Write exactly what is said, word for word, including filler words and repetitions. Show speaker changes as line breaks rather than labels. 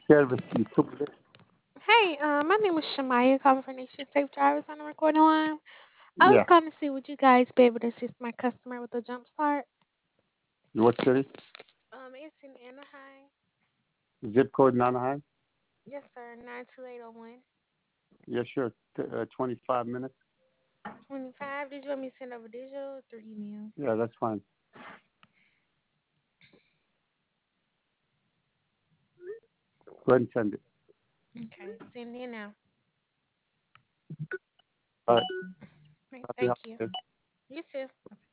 Service you took it.
Hey, um, my name is Shamaya, calling from Nation Safe Drivers on the recording line. I was
Yeah.
calling to see would you guys be able to assist my customer with a jump start?
What city?
Um, it's in Anaheim.
Zip code in Anaheim?
Yes, sir. Nine two eight zero one
Yeah, sure. T- uh, twenty-five minutes.
twenty five. Did you want me to send over digital or through email?
Yeah, that's fine. Go ahead and send it.
Okay, send in now.
All right.
Right,
Happy
thank you.
holidays.
You too.